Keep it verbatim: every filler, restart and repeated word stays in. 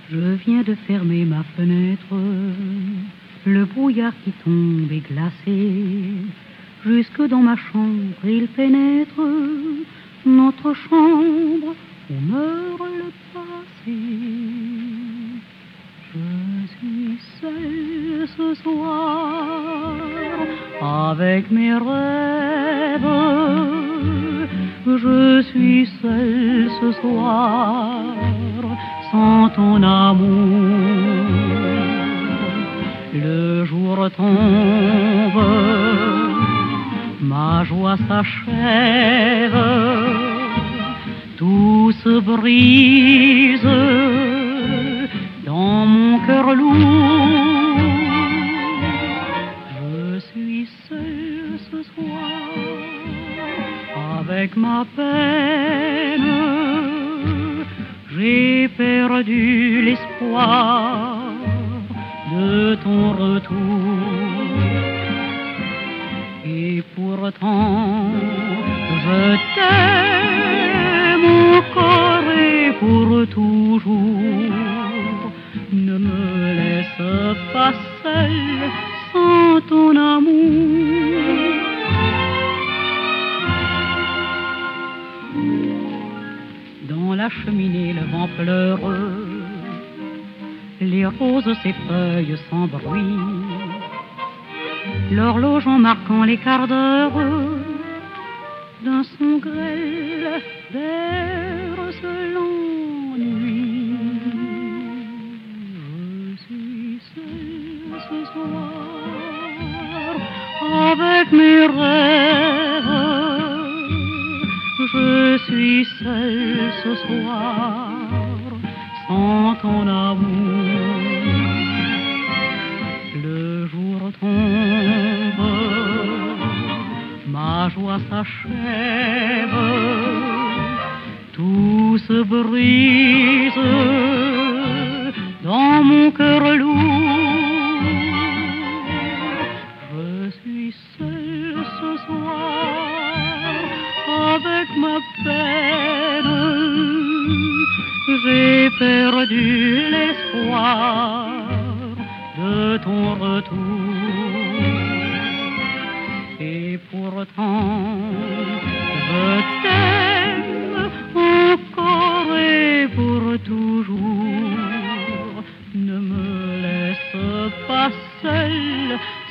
Je viens de fermer ma fenêtre, le brouillard qui tombe est glacé. Jusque dans ma chambre il pénètre, notre chambre où meurt le passé. Je suis seule ce soir avec mes rêves. Je suis seule ce soir sans ton amour. Le jour tombe, ma joie s'achève, tout se brise dans mon cœur lourd. Je suis seule ce soir avec ma peine. J'ai perdu l'espoir de ton retour. Et pourtant, je t'aime encore et pour toujours. Ne me laisse pas seule sans ton amour. Dans la cheminée, le vent pleure, les roses s'effeuillent sans bruit. L'horloge en marquant les quarts d'heure d'un son grêle berce l'ennui. Je suis seule ce soir avec mes rêves. Je suis seule ce soir sans ton amour. Le jour tombe, ma joie s'achève, tout se brise dans mon cœur lourd. Je suis seule ce soir avec ma peine. J'ai perdu l'espoir de ton retour. Et pourtant, je t'aime encore et pour toujours. Ne me laisse pas seule